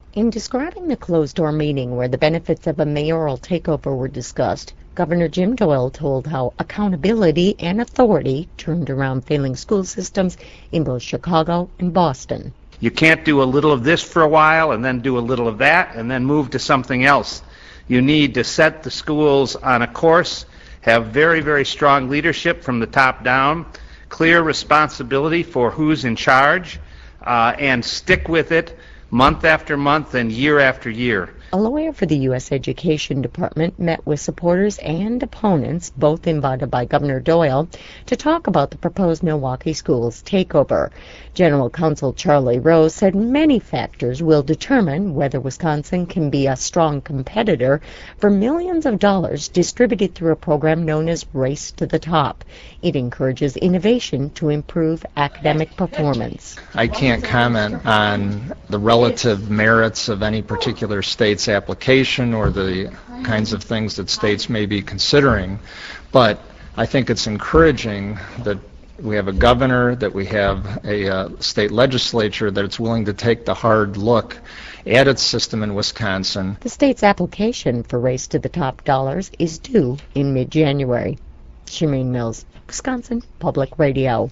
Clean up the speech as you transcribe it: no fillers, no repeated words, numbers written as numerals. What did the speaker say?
In describing the closed-door meeting where the benefits of a mayoral takeover were discussed, Governor Jim Doyle told how accountability and authority turned around failing school systems in both Chicago and Boston. You can't do a little of this for a while and then do a little of that and then move to something else. You need to set the schools on a course, have very, very strong leadership from the top down, clear responsibility for who's in charge, and stick with it month after month and year after year. A lawyer for the U.S. Education Department met with supporters and opponents, both invited by Governor Doyle, to talk about the proposed Milwaukee schools takeover. General Counsel Charlie Rose said many factors will determine whether Wisconsin can be a strong competitor for millions of dollars distributed through a program known as Race to the Top. It encourages innovation to improve academic performance. I can't comment on the relative merits of any particular state's application or the kinds of things that states may be considering, but I think it's encouraging that we have a governor, that we have a state legislature that's willing to take the hard look at its system in Wisconsin. The state's application for Race to the Top dollars is due in mid-January. Shameen Mills, Wisconsin Public Radio.